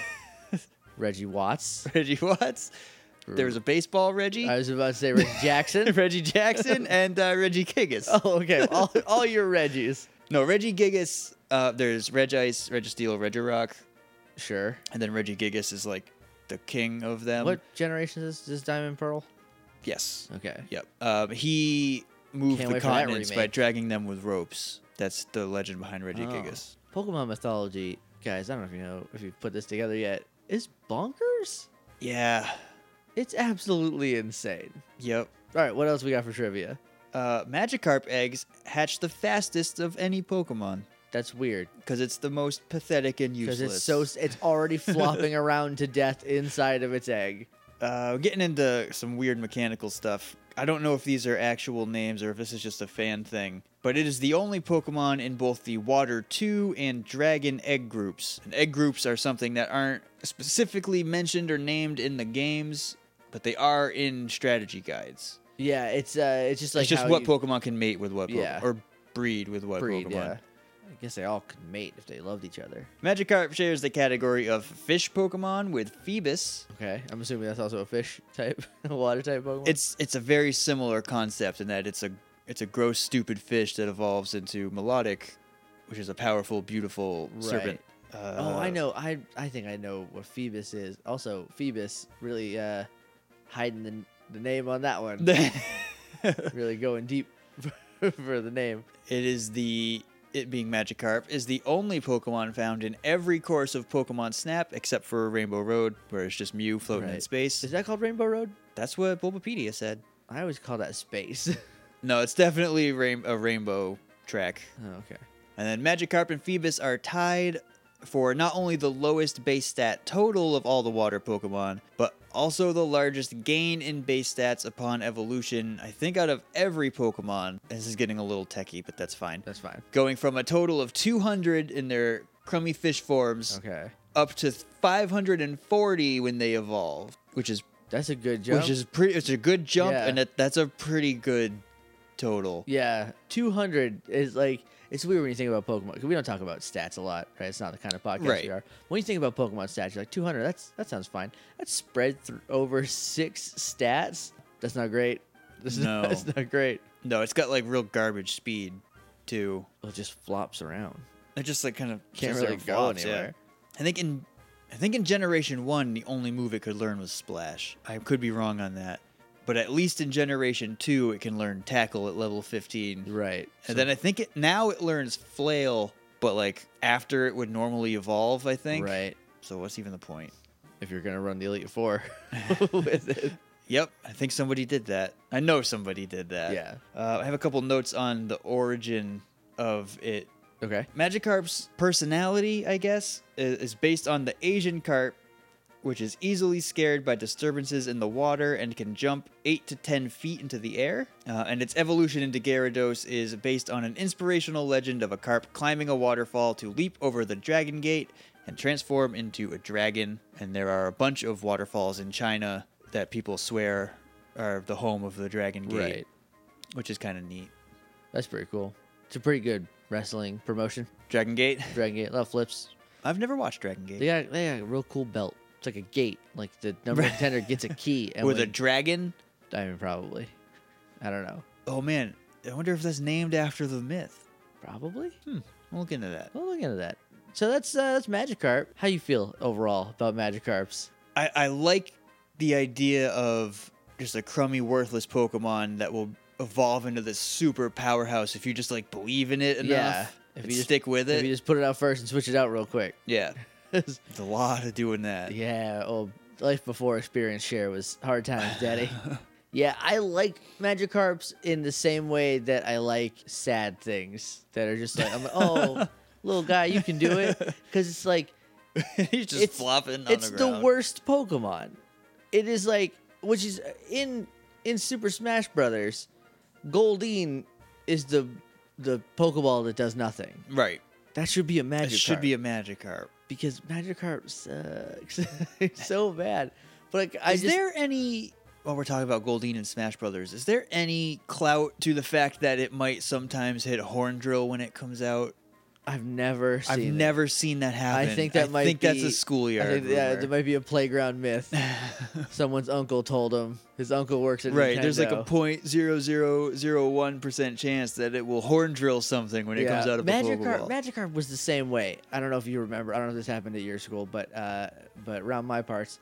Reggie Watts. Reggie Watts. There's a baseball Reggie, I was about to say Reggie Jackson. Reggie Jackson, and uh, Reggie Gigas. Oh, okay. All, all your Reggies. No, Reggie Gigas. Uh, there's Regice, Registeel, Regirock, Sure. and then Reggie Gigas is like the king of them. What generation is this? Is Diamond Pearl? Yes. Okay. Yep. Um, he moved Can't the wait for that continents by remake. dragging them with ropes. That's the legend behind Reggie Oh. Gigas. Pokemon mythology, guys. I don't know if you know if you've put this together yet. Is bonkers. Yeah. It's absolutely insane. Yep. All right, what else we got for trivia? Uh, Magikarp eggs hatch the fastest of any Pokemon That's weird because it's the most pathetic and because useless. it's so it's already flopping around to death inside of its egg. Uh, getting into some weird mechanical stuff. I don't know if these are actual names or if this is just a fan thing, but it is the only Pokemon in both the Water two and Dragon egg groups. And egg groups are something that aren't specifically mentioned or named in the games, but they are in strategy guides. Yeah, it's uh, it's just like it's just how what you Pokemon can mate with what Pokemon, Yeah. or breed with what breed. Pokemon. Yeah, I guess they all could mate if they loved each other. Magikarp shares the category of fish Pokemon with Phoebus. Okay, I'm assuming that's also a fish type, a water type Pokemon. It's it's a very similar concept in that it's a it's a gross, stupid fish that evolves into Melodic, which is a powerful, beautiful serpent. Uh, oh, I know. I I think I know what Phoebus is. Also, Phoebus really uh, hiding the the name on that one. Really going deep for the name. It is the it being Magikarp is the only Pokemon found in every course of Pokemon Snap except for Rainbow Road, where it's just Mew floating in Right. space. Is that called Rainbow Road? That's what Bulbapedia said. I always call that space. No, it's definitely rain- a rainbow track. Oh, okay. And then Magikarp and Phoebus are tied for not only the lowest base stat total of all the water Pokemon, but also the largest gain in base stats upon evolution, I think, out of every Pokemon. This is getting a little techie, but that's fine. That's fine. Going from a total of two hundred in their crummy fish forms Okay. up to five hundred forty when they evolve, which is That's a good jump. which is pretty. It's a good jump, Yeah. and that, that's a pretty good total. Yeah, two hundred is like, it's weird when you think about Pokemon, because we don't talk about stats a lot, right? It's not the kind of podcast Right. we are. When you think about Pokemon stats, you're like, two hundred, that's that sounds fine. That's spread th- over six stats. That's not great. That's, No. not, that's not great. No, it's got like real garbage speed too. Well, it just flops around. It just like kind of Can't sits there really and go flops, anywhere. Yeah. I think in I think in Generation One, the only move it could learn was Splash. I could be wrong on that, but at least in Generation Two, it can learn Tackle at level fifteen. Right. And then I think it now it learns Flail, but like after it would normally evolve, I think. Right. So what's even the point? If you're going to run the Elite Four with it. Yep, I think somebody did that. I know somebody did that. Yeah. Uh, I have a couple notes on the origin of it Okay. Magikarp's personality, I guess, is, is based on the Asian carp, which is easily scared by disturbances in the water and can jump eight to ten feet into the air. Uh, and its evolution into Gyarados is based on an inspirational legend of a carp climbing a waterfall to leap over the Dragon Gate and transform into a dragon. And there are a bunch of waterfalls in China that people swear are the home of the Dragon Gate, Right. which is kind of neat. That's pretty cool. It's a pretty good wrestling promotion. Dragon Gate? Dragon Gate, a lot of flips. I've never watched Dragon Gate. They got, they got a real cool belt. It's like a gate. Like the number contender gets a key. And With a when- dragon? I mean, probably. I don't know. Oh man, I wonder if that's named after the myth. Probably. Hmm, we'll look into that. We'll look into that. So that's uh, that's Magikarp. How you feel overall about Magikarps? I, I like the idea of just a crummy, worthless Pokemon that will evolve into this super powerhouse if you just like believe in it enough. Yeah. If and you just- stick with If it. you just put it out first and switch it out real quick. Yeah, there's a lot of doing that. Yeah. Oh, life before experience share was hard times, Daddy. Yeah, I like Magikarps in the same way that I like sad things that are just like, I'm like, oh, little guy, you can do it, because it's like He's just It's- flopping on it's the the, ground. worst Pokemon. It is like, which is in in Super Smash Brothers, Goldeen is the the Pokeball that does nothing. Right. That should be a Magikarp. It should be a Magikarp. because Magikarp sucks. It's so bad. But like, I Is just, there any? While we're talking about Goldeen and Smash Brothers, is there any clout to the fact that it might sometimes hit Horn Drill when it comes out? I've never seen I've it. never seen that happen. I think that might think be. that's a schoolyard I think, yeah, rumor. there might be a playground myth. Someone's uncle told him. His uncle works at Right, Nintendo. there's like a point zero zero zero one percent chance that it will horn drill something when it comes out of Magikarp, a Pokeball. Magikarp was the same way. I don't know if you remember. I don't know if this happened at your school, but uh, but around my parts,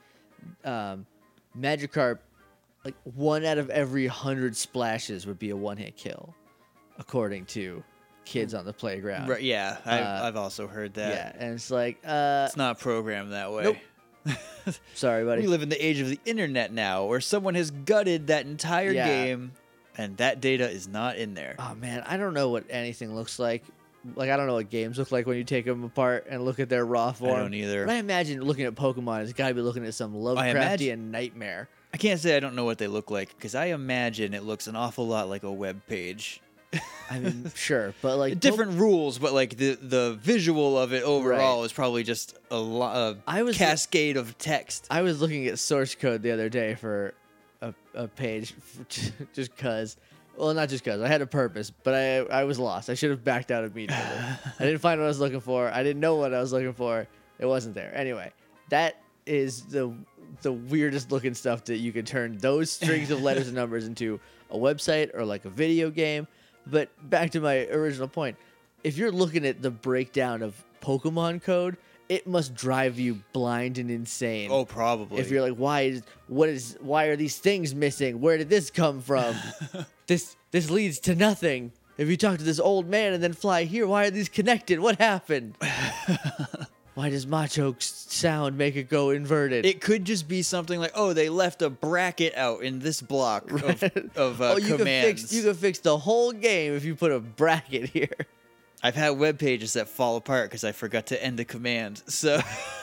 um, Magikarp, like one out of every hundred splashes would be a one-hit kill, according to kids on the playground. Right, yeah, I, Uh, I've also heard that. Yeah, and it's like, uh, It's not programmed that way. Nope. sorry, buddy. We live in the age of the internet now, where someone has gutted that entire Yeah. game, and that data is not in there. Oh man, I don't know what anything looks like. Like I don't know what games look like when you take them apart and look at their raw form. don't either. But I imagine looking at Pokemon, it's got to be looking at some Lovecraftian imagine- nightmare. I can't say I don't know what they look like, because I imagine it looks an awful lot like a web page. I mean, sure, but like Different rules, but like the the visual of it overall Right. is probably just a, lo- a I was- cascade of text. I was looking at source code the other day for a, a page, for, just cause. Well, not just cause. I had a purpose, but I I was lost. I should have backed out immediately. I didn't find what I was looking for. I didn't know what I was looking for. It wasn't there. Anyway, that is the the weirdest looking stuff that you can turn those strings of letters and numbers into a website or like a video game. But back to my original point, if you're looking at the breakdown of Pokemon code, it must drive you blind and insane. Oh, probably. If you're like, why is what is why are these things missing? Where did this come from? this this leads to nothing. If you talk to this old man and then fly here, why are these connected? What happened? Why does Macho sound make it go inverted? It could just be something like, oh, they left a bracket out in this block of, of uh, oh, you commands. can fix you can fix the whole game if you put a bracket here. I've had web pages that fall apart because I forgot to end a command. So,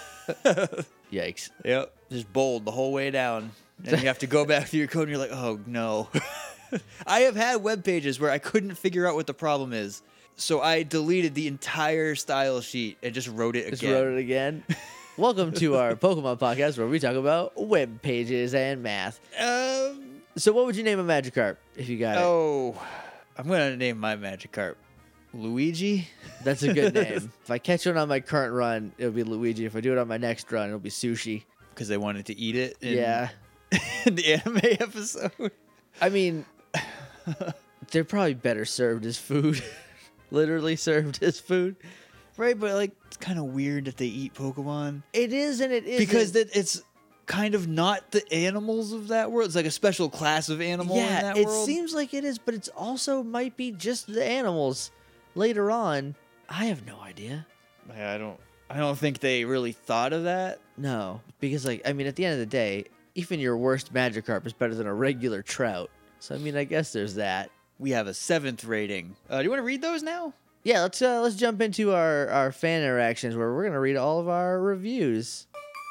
Yikes. yep, just bold the whole way down. And you have to go back through your code and you're like, oh, no. I have had web pages where I couldn't figure out what the problem is. So I deleted the entire style sheet and just wrote it Just again. wrote it again. Welcome to our Pokemon podcast where we talk about web pages and math. Um, So what would you name a Magikarp if you got it? oh, I'm going to name my Magikarp Luigi. That's a good name. If I catch one on my current run, it'll be Luigi. If I do it on my next run, it'll be Sushi. Because they wanted to eat it in, Yeah. in the anime episode. I mean, they're probably better served as food. Literally served as food. Right, but like it's kind of weird that they eat Pokemon. It is and it isn't. Because that it's kind of not the animals of that world. It's like a special class of animal in yeah, that it world. seems like it is, but it's also might be just the animals later on. I have no idea. I don't I don't think they really thought of that. No, because like I mean, at the end of the day, even your worst Magikarp is better than a regular trout. So I mean, I guess there's that. We have a seventh rating. Uh, do you want to read those now? yeah, let's uh, let's jump into our, our fan interactions where we're gonna read all of our reviews.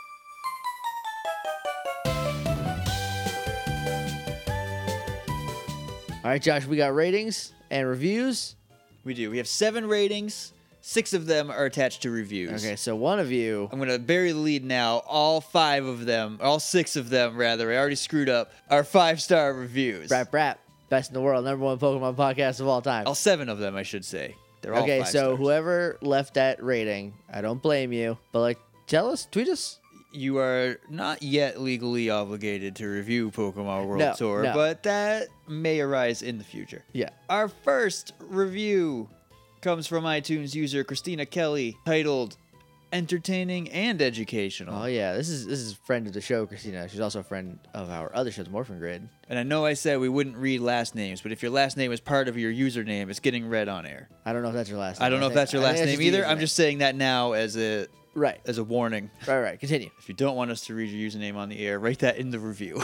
All right, Josh, we got ratings and reviews. We do. We have seven ratings. Six of them are attached to reviews. Okay, so one of you. I'm going to bury the lead now. All five of them, all six of them, rather, I already screwed up, are five-star reviews. Brap Brap, best in the world, number one Pokemon podcast of all time. All seven of them, I should say. They're all Okay, five so stars. whoever left that rating, I don't blame you, but like, tell us, tweet us. You are not yet legally obligated to review Pokemon World No, Tour, no. but that may arise in the future. Yeah. Our first review comes from iTunes user Christina Kelly, titled "Entertaining and Educational." Oh yeah, this is this is a friend of the show, Christina. She's also a friend of our other show, the Morphin Grid. And I know I said we wouldn't read last names, but if your last name is part of your username, it's getting read on air. I don't know if that's your last name. I don't know if think- that's your I last think name that's either. your I'm username. just saying that now as a right, as a warning. right, right. Continue. If you don't want us to read your username on the air, write that in the review.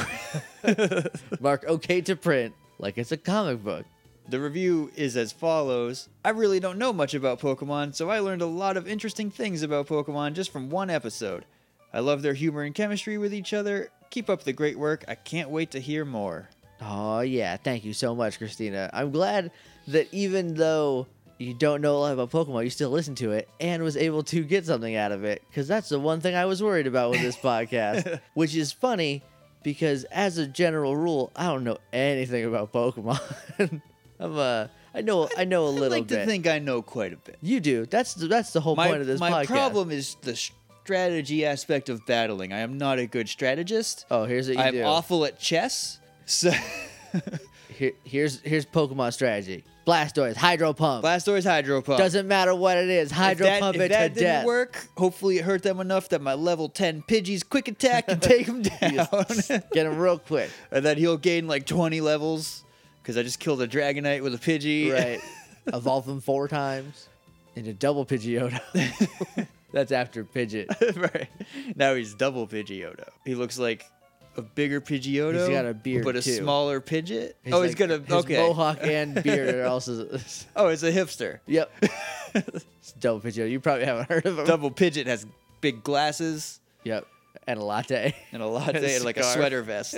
Mark okay to print like it's a comic book. The review is as follows. I really don't know much about Pokemon, so I learned a lot of interesting things about Pokemon just from one episode. I love their humor and chemistry with each other. Keep up the great work. I can't wait to hear more. Oh yeah, thank you so much, Christina. I'm glad that even though you don't know a lot about Pokemon, you still listen to it and was able to get something out of it. Because that's the one thing I was worried about with this podcast, which is funny because as a general rule, I don't know anything about Pokemon. I'm uh, I know I know a I little like bit. to think I know quite a bit. You do. That's the, that's the whole My, point of this my podcast. problem is the strategy aspect of battling. I am not a good strategist. Oh, here's what you I'm do. awful at chess. So Here, here's here's Pokemon strategy. Blastoise, Hydro Pump. Blastoise Hydro Pump. Doesn't matter what it is. Hydro if that, Pump if it that to didn't death. work, hopefully it hurt them enough that my level ten Pidgeys quick attack can take him down. Get him real quick. And then he'll gain like twenty levels because I just killed a Dragonite with a Pidgey. Right. Evolve them four times into double Pidgeotto. That's after Pidgeot. Right. Now he's double Pidgeotto. He looks like a bigger Pidgeotto. He's got a beard, but a too. smaller Pidgeot. He's oh, he's like- got a his okay. mohawk and beard are also. Oh, it's a hipster. Yep. It's double Pidgeotto. You probably haven't heard of him. Double Pidgeot has big glasses Yep. And a latte. and a latte And a and like a scarf. sweater vest.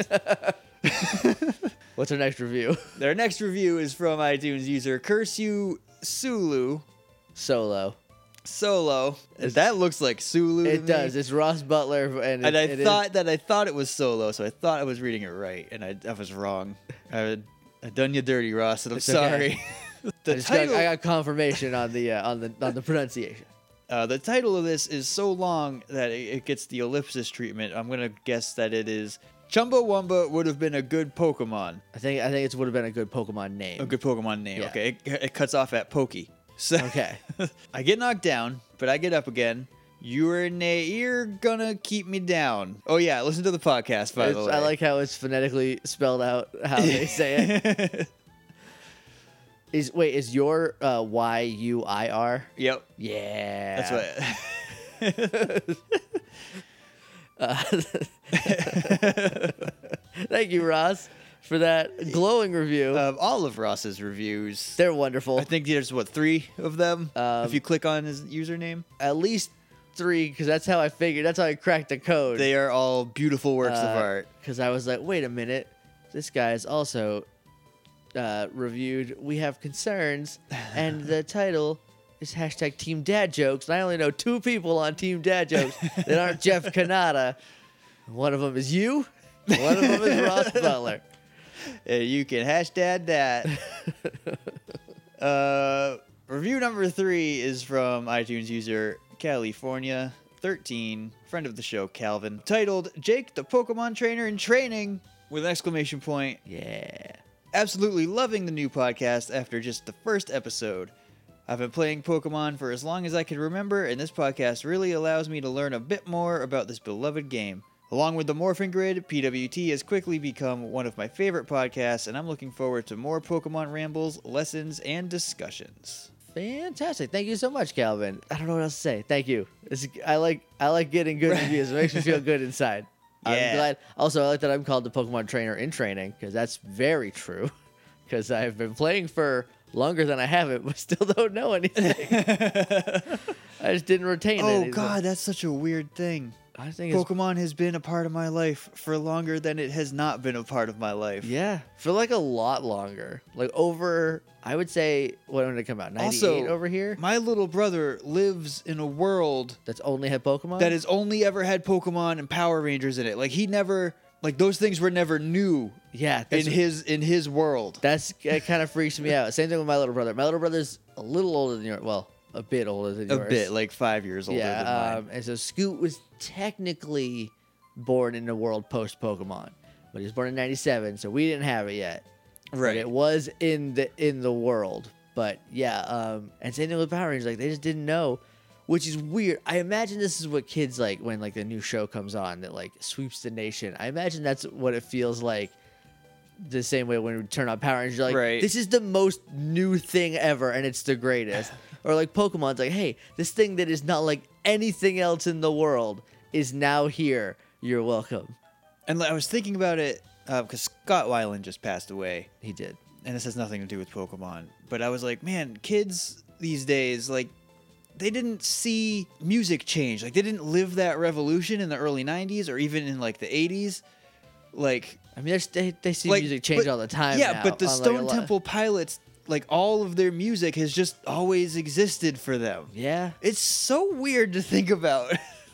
What's our next review? Their next review is from iTunes user Curse You Sulu Solo. Solo. That looks like Sulu. to It me. does. It's Ross Butler, and, And it, I it is- thought that I thought it was Solo, so I thought I was reading it right, and I, I was wrong. I, I done you dirty, Ross, and I'm It's okay. sorry. I, the just got, title, I got confirmation on the uh, on the on the pronunciation. uh, the title of this is so long that it, it gets the ellipsis treatment. I'm gonna guess that it is Chumbawamba would have been a good Pokemon, I think I think it would have been a good Pokemon name. a good Pokemon name. Yeah. Okay, it, it cuts off at Pokey. So Okay. I get knocked down, but I get up again. You're na- you're gonna keep me down. Oh yeah, listen to the podcast by the It's- way. I like how it's phonetically spelled out how they say it. Is wait, is your uh, Y U I R? Yep, Yeah. that's what. Uh, thank you, Ross, for that glowing review. Of all of Ross's reviews, They're wonderful. I think there's what three of them. Um, if you click on his username, At least three, because that's how I figured. That's how I cracked the code. they are all beautiful works of art. Because I was like, wait a minute, this guy's also uh, reviewed We Have Concerns, and the title is hashtag Team Dad Jokes. And I only know two people on Team Dad Jokes that aren't Jeff Kanata. One of them is you. One of them is Ross Butler. And you can hashtag that. uh, review number three is from iTunes user California thirteen, friend of the show Calvin, titled "Jake the Pokemon Trainer in Training!" with an exclamation point. Yeah. Absolutely loving the new podcast after just the first episode. I've been playing Pokemon for as long as I can remember, and this podcast really allows me to learn a bit more about this beloved game. Along with the Morphin Grid, P W T has quickly become one of my favorite podcasts, and I'm looking forward to more Pokemon rambles, lessons, and discussions. Fantastic. Thank you so much, Calvin. I don't know what else to say. Thank you. It's, I like I like getting good reviews. It makes me feel good inside. Yeah. I'm glad. Also, I like that I'm called the Pokemon trainer in training because that's very true. Because I've been playing for longer than I have it, but still don't know anything. I just didn't retain Oh anything. God, that's such a weird thing. I think it's Pokemon has been a part of my life for longer than it has not been a part of my life. yeah, for like a lot longer. Like over, I would say, when did it come out? ninety-eight Also, over here. My little brother lives in a world That's only had Pokemon. that has only ever had Pokemon and Power Rangers in it. Like he never, like those things were never new yeah. in That's, his in his world. that's it. Kind of freaks me out. Same thing with my little brother. My little brother's a little older than yours. Well, a bit older than A yours. bit, like five years older yeah. than mine. Um, and so Scoot was technically born in the world post Pokemon, but he was born in ninety-seven, so we didn't have it yet. But Right. it was in the in the world. But yeah, um, and same thing with Power Rangers. Like they just didn't know, which is weird. I imagine this is what kids like when like the new show comes on that like sweeps the nation. I imagine that's what it feels like. The same way when we turn on Power Rangers, you're like, Right. this is the most new thing ever, and it's the greatest. Or like Pokemon's like, hey, this thing that is not like anything else in the world is now here. You're welcome. And I was thinking about it because Scott Weiland just passed away, He did. and this has nothing to do with Pokemon. But I was like, man, kids these days, like, they didn't see music change. Like, they didn't live that revolution in the early nineties or even in like the eighties. Like, I mean, there's- they they see like, music change but- all the time. Yeah, now, but the on, like, a Stone lot- Temple Pilots, like, all of their music has just always existed for them. Yeah, It's so weird to think about.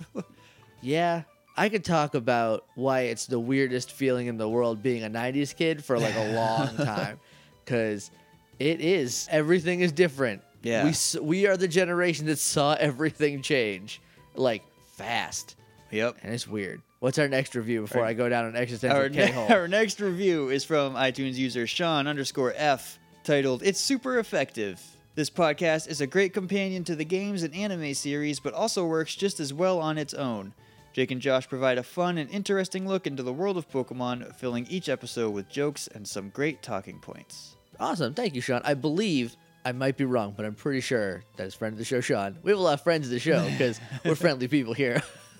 yeah. I could talk about why it's the weirdest feeling in the world being a nineties kid for like a long time, because it is. Everything is different. Yeah. we s- we are the generation that saw everything change like fast, Yep. and it's weird. What's our next review before Our- I go down an existential Our, ne- K-hole? our next review is from iTunes user Sean underscore F, titled "It's Super Effective." This podcast is a great companion to the games and anime series, but also works just as well on its own. Jake and Josh provide a fun and interesting look into the world of Pokemon, filling each episode with jokes and some great talking points. Awesome. Thank you, Sean. I believe, I might be wrong, but I'm pretty sure that is friend of the show, Sean. We have a lot of friends of the show because we're friendly people here.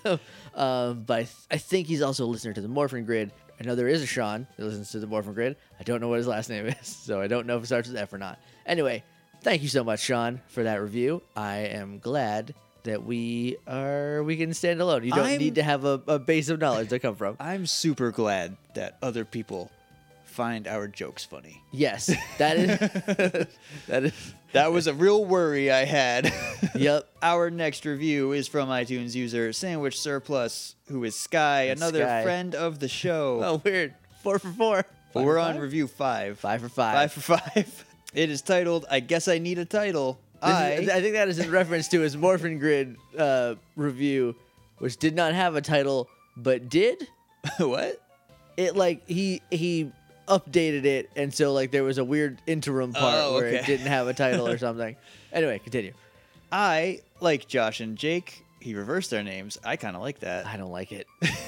um, but I, th- I think he's also a listener to the Morphin Grid. I know there is a Sean that listens to the Morphin Grid. I don't know what his last name is, so I don't know if it starts with F or not. Anyway, thank you so much, Sean, for that review. I am glad that we are we can stand alone. You don't I'm- need to have a, a base of knowledge to come from. I'm super glad that other people find our jokes funny. Yes, that is that is. That was a real worry I had. Yep. Our next review is from iTunes user Sandwich Surplus, who is Sky, It's another Sky. friend of the show. Oh, weird. Four for four. Well, Five we're for on five? review five. Five for five. Five for five. It is titled, I Guess I Need a Title. This I, is- I think that is in reference to his Morphin Grid uh, review, which did not have a title, but did. what? It like he he updated it, and so like there was a weird interim part Oh, where it okay. didn't have a title or something. Anyway, continue. I, like Josh and Jake, he reversed their names. I kind of like that. I don't like it.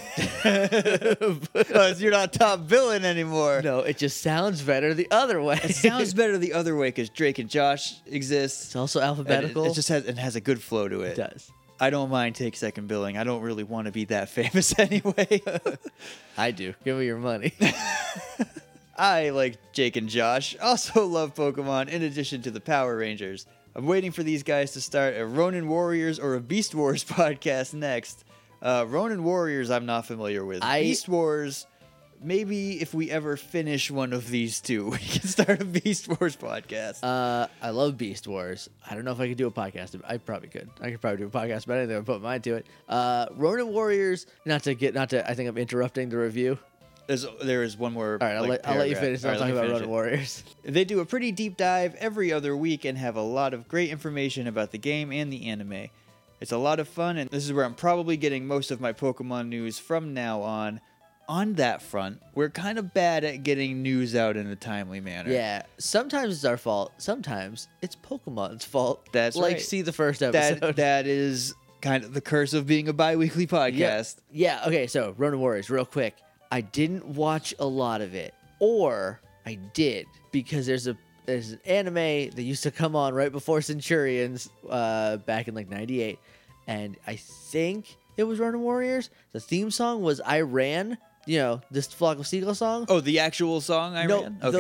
Because you're not top villain anymore. No, it just sounds better the other way. It sounds better the other way because Drake and Josh exist. It's also and it, alphabetical. it just has it has a good flow to It it. does. I don't mind take second billing. I don't really want to be that famous anyway. I do. Give me your money. I, like Jake and Josh, also love Pokemon in addition to the Power Rangers. I'm waiting for these guys to start a Ronin Warriors or a Beast Wars podcast next. Uh, Ronin Warriors, I'm not familiar with. I- Beast Wars, maybe if we ever finish one of these two, we can start a Beast Wars podcast. Uh, I love Beast Wars. I don't know if I could do a podcast. I probably could. I could probably do a podcast about anything. I put mine to it. Uh, Ronin Warriors. Not to get. Not to. I think I'm interrupting the review. There's, there is one more. All right, I'll, like, let, I'll let you paragraph. finish. All I'll right, talk let me about finish Ronin it. Warriors. They do a pretty deep dive every other week and have a lot of great information about the game and the anime. It's a lot of fun, and this is where I'm probably getting most of my Pokemon news from now on. On that front, we're kind of bad at getting news out in a timely manner. Yeah. Sometimes it's our fault. Sometimes it's Pokemon's fault. That's like right. see the first episode. That, that is kind of the curse of being a bi-weekly podcast. Yeah. Okay. So Ronin Warriors, real quick. I didn't watch a lot of it, or I did because there's a there's an anime that used to come on right before Centurions, uh, back in like ninety-eight, and I think it was Ronin Warriors. The theme song was "I Ran," you know, this Flock of Seagull song. Oh, the actual song I no, ran? the- Okay.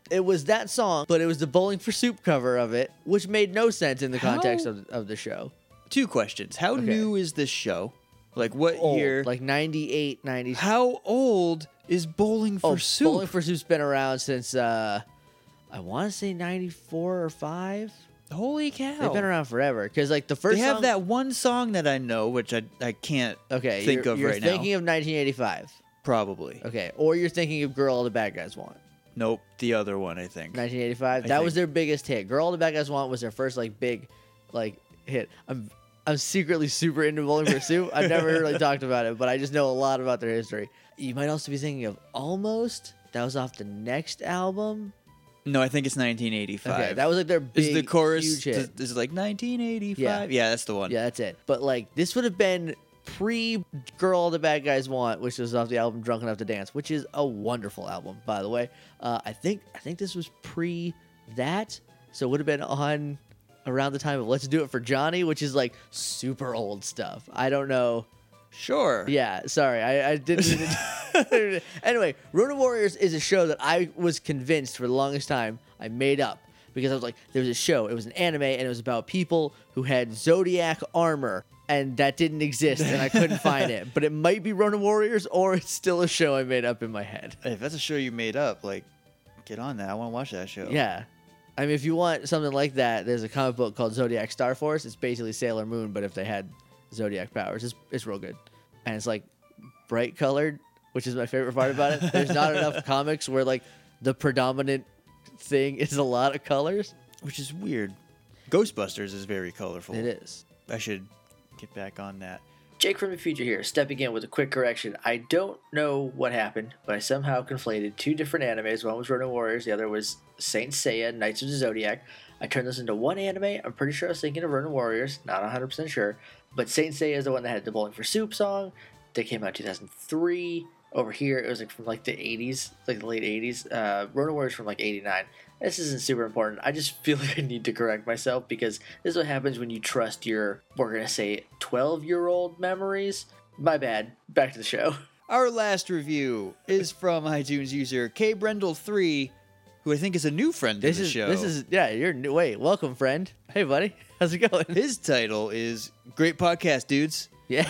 It was that song, but it was the Bowling for Soup cover of it, which made no sense in the How? context of, of the show. Two questions. How Okay. new is this show? Like what Old, year? like ninety-eight, ninety. How old is Bowling for Oh, Soup? Bowling for Soup's been around since, uh, I want to say ninety-four or five. Holy cow. They've been around forever. Because, like, the first They have song- that one song that I know, which I, I can't Okay, think you're, of you're right thinking now. of nineteen eighty-five. Probably. Okay, or you're thinking of Girl All the Bad Guys Want. Nope, the other one, I think. nineteen eighty-five. I That think. was their biggest hit. Girl All the Bad Guys Want was their first, like, big, like, hit. I'm I'm secretly super into Bowling for Soup. I've never really talked about it, but I just know a lot about their history. You might also be thinking of Almost. That was off the next album. No, I think it's nineteen eighty-five. Okay, that was like their big, Is the chorus huge hit. th- is it like nineteen eighty-five? Yeah. Yeah. that's the one. Yeah, that's it. But like this would have been pre Girl All the Bad Guys Want, which was off the album Drunk Enough to Dance, which is a wonderful album, by the way. Uh, I think I think this was pre that, so it would have been on around the time of Let's Do It for Johnny, which is like super old stuff. I don't know. Sure. Yeah, sorry, I, I didn't. mean to- anyway, Road Warriors is a show that I was convinced for the longest time I made up because I was like, there was a show, it was an anime, and it was about people who had zodiac armor, and that didn't exist, and I couldn't find it. But it might be Road Warriors, or it's still a show I made up in my head. Hey, if that's a show you made up, like, get on that. I want to watch that show. Yeah. I mean, if you want something like that, there's a comic book called Zodiac Star Force. It's basically Sailor Moon, but if they had zodiac powers, it's, it's real good. And it's like bright colored, which is my favorite part about it. There's not enough comics where like the predominant thing is a lot of colors. Which is weird. Ghostbusters is very colorful. It is. I should get back on that. Jake from the future here, stepping in with a quick correction. I don't know what happened, but I somehow conflated two different animes. One was Ronin Warriors, the other was Saint Seiya, Knights of the Zodiac. I turned this into one anime. I'm pretty sure I was thinking of Ronin Warriors, not one hundred percent sure. But Saint Seiya is the one that had the Bowling for Soup song. That came out in two thousand three. Over here, it was like from like the eighties, like the late eighties. Uh, Ronin Warriors from like eighty-nine. This isn't super important. I just feel like I need to correct myself because this is what happens when you trust your, we're going to say, twelve-year-old memories. My bad. Back to the show. Our last review is from iTunes user K Brendel three, who I think is a new friend This to the is, show. this is, yeah, you're new. Wait, welcome, friend. Hey, buddy. How's it going? His title is Great Podcast, Dudes. Yeah.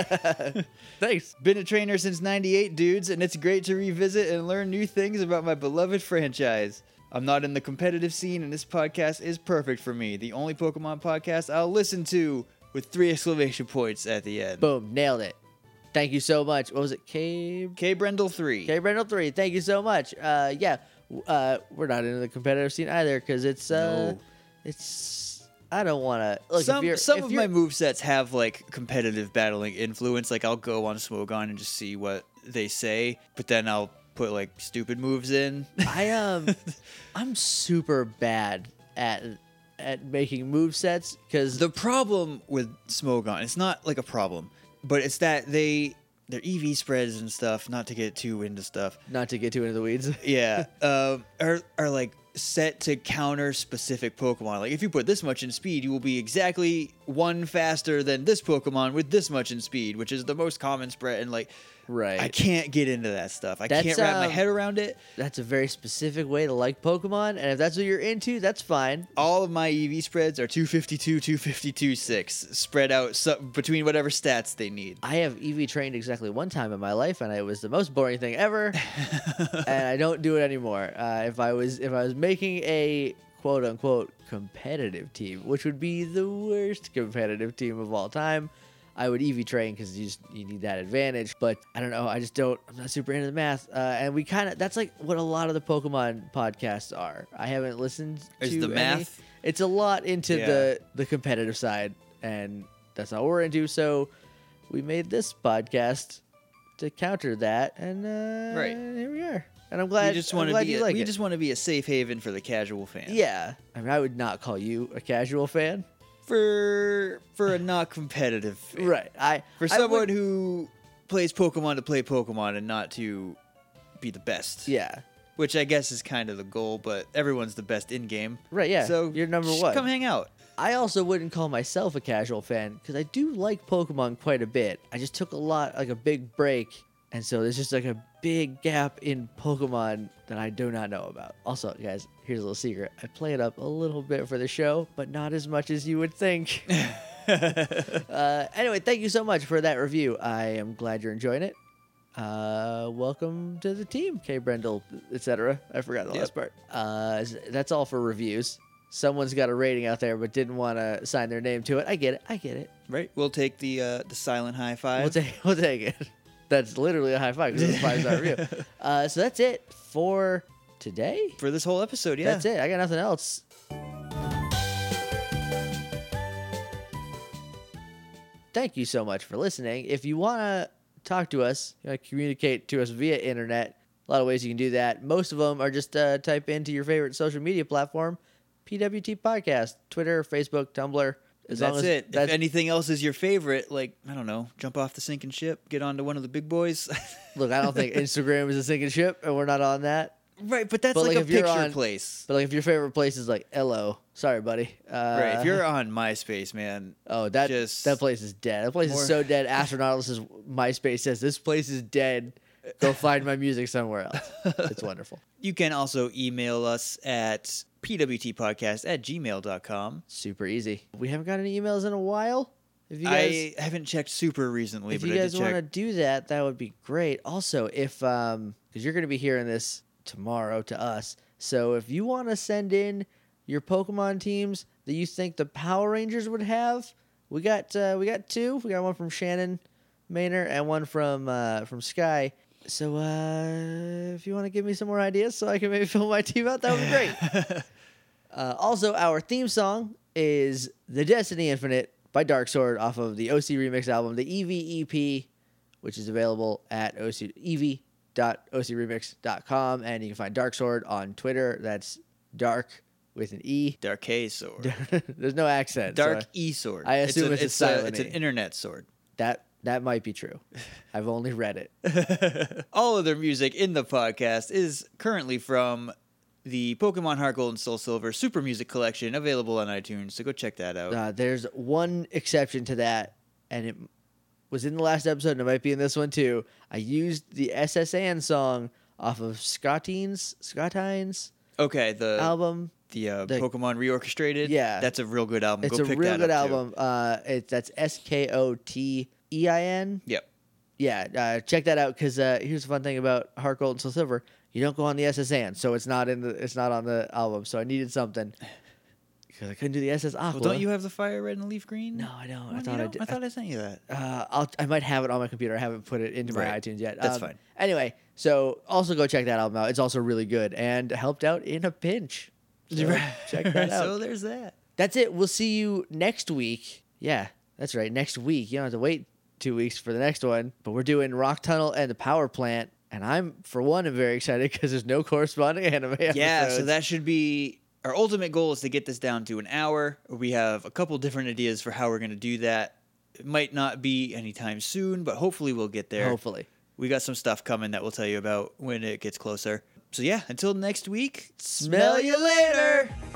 Thanks. Been a trainer since ninety-eight, dudes, and it's great to revisit and learn new things about my beloved franchise. I'm not in the competitive scene, and this podcast is perfect for me. The only Pokemon podcast I'll listen to with three exclamation points at the end. Boom. Nailed it. Thank you so much. What was it? K. K Brendel three. K. Brendel three. Thank you so much. Uh, yeah. Uh, we're not into the competitive scene either because it's, uh, No. it's, I don't want to. Look, if some you're, some if of you're, my movesets have like competitive battling influence. Like I'll go on Smogon and just see what they say, but then I'll put like stupid moves in. I um, I'm super bad at at making move sets because The problem with Smogon, it's not like a problem, but it's that they their E V spreads and stuff. Not to get too into stuff. not to get too into the weeds. Yeah, um, are are like set to counter specific Pokemon. Like if you put this much in speed, you will be exactly one faster than this Pokemon with this much in speed, which is the most common spread. And like, Right. I can't get into that stuff. I That's, can't wrap my um, head around it. That's a very specific way to like Pokemon, and if that's what you're into, that's fine. All of my E V spreads are two fifty-two, two fifty-two, six, spread out so, between whatever stats they need. I have E V trained exactly one time in my life, and it was the most boring thing ever. And I don't do it anymore. Uh, if I was if I was making a quote unquote competitive team, which would be the worst competitive team of all time, I would E V train because you just you need that advantage. But I don't know. I just don't. I'm not super into the math. Uh, and we kind of that's like what a lot of the Pokemon podcasts are. I haven't listened Is to the any. math? It's a lot into Yeah. the the competitive side, and that's not what we're into. So we made this podcast to counter that, and uh, Right. here we are. And I'm glad. we just I'm want to glad be. you A, like we it. just want to be a safe haven for the casual fan. Yeah, I mean, I would not call you a casual fan, For for a not competitive fan. right? I For I someone would- who plays Pokemon to play Pokemon and not to be the best. yeah, Which I guess is kind of the goal, but everyone's the best in game. right. Yeah, So you're number just one. Come hang out. I also wouldn't call myself a casual fan because I do like Pokemon quite a bit. I just took a lot, like a big break, and so there's just like a big gap in Pokemon that I do not know about. Also, guys, here's a little secret. I play it up a little bit for the show, but not as much as you would think. uh, anyway, thank you so much for that review. I am glad you're enjoying it. Uh, welcome to the team, K. Brendel, et cetera. I forgot the Yep. last part. Uh, that's all for reviews. Someone's got a rating out there, but didn't want to sign their name to it. I get it. I get it. Right. We'll take the uh, the silent high five. We'll take. We'll take it. That's literally a high five because it's a five star review. Uh, so that's it for today. for this whole episode. Yeah. That's it. I got nothing else. Thank you so much for listening. If you want to talk to us, you know, communicate to us via internet, a lot of ways you can do that. Most of them are just uh, type into your favorite social media platform, P W T Podcast, Twitter, Facebook, Tumblr. As That's long as it. That's, if anything else is your favorite, like, I don't know, jump off the sinking ship, get onto one of the big boys. look, I don't think Instagram is a sinking ship, and we're not on that. Right, but that's But, like, like, a if you're picture on- place. But like, if your favorite place is like L O, sorry, buddy. Uh, right, if you're on MySpace, man. oh, that just that place is dead. That place more- is so dead. Astronautless's MySpace says this place is dead. Go find my music somewhere else. It's wonderful. You can also email us at p w t podcast at gmail dot com. Super easy. We haven't got any emails in a while. If you guys, I haven't checked super recently, if but you I guys did want to check. do that, that would be great. Also, if um, because you're going to be hearing this tomorrow to us, so if you want to send in your Pokemon teams that you think the Power Rangers would have, we got uh, we got two. We got one from Shannon Maynor and one from uh, from Sky. So uh, if you want to give me some more ideas, so I can maybe fill my team out, that would be great. Uh, also, our theme song is The Destiny Infinite by Dark Sword off of the O C Remix album, the E V E P, which is available at O C, e v dot o c remix dot com. And you can find Dark Sword on Twitter. That's dark with an E. Dark K sword. There's no accent. so Dark I- E sword. I assume a- it's a a, silent it's an E. internet sword. that that might be true. I've only read it. All of their music in the podcast is currently from the Pokemon Heart Gold and Soul Silver Super Music Collection, available on iTunes. So go check that out. Uh, there's one exception to that, and it was in the last episode, and it might be in this one too. I used the S S N song off of Scottine's Scottine's Okay, the album. the, uh, the- Pokemon Reorchestrated. Yeah. that's a real good album. It's go a pick real that good up, too. album. Uh, it, that's S K O T E I N. Yep. Yeah, uh, check that out because uh, here's the fun thing about Heart Gold and Soul Silver: you don't go on the S S N, so it's not in the it's not on the album. So I needed something because I couldn't do the S S Aqua. Well, don't you have the Fire Red and Leaf Green? No, I don't. Oh, I you thought I don't? did. I thought I sent you that. Uh, I'll, I might have it on my computer. I haven't put it into my Right. iTunes yet. That's Um, fine. Anyway, so also go check that album out. It's also really good and helped out in a pinch. So check that out. So there's that. That's it. We'll see you next week. Yeah, that's right. Next week. You don't have to wait two weeks for the next one. But we're doing Rock Tunnel and the Power Plant. And I'm, for one, am very excited because there's no corresponding anime Yeah, so episodes. that should be our ultimate goal is to get this down to an hour. We have a couple different ideas for how we're going to do that. It might not be anytime soon, but hopefully we'll get there. Hopefully. We got some stuff coming that we'll tell you about when it gets closer. So yeah, until next week, Smell you later.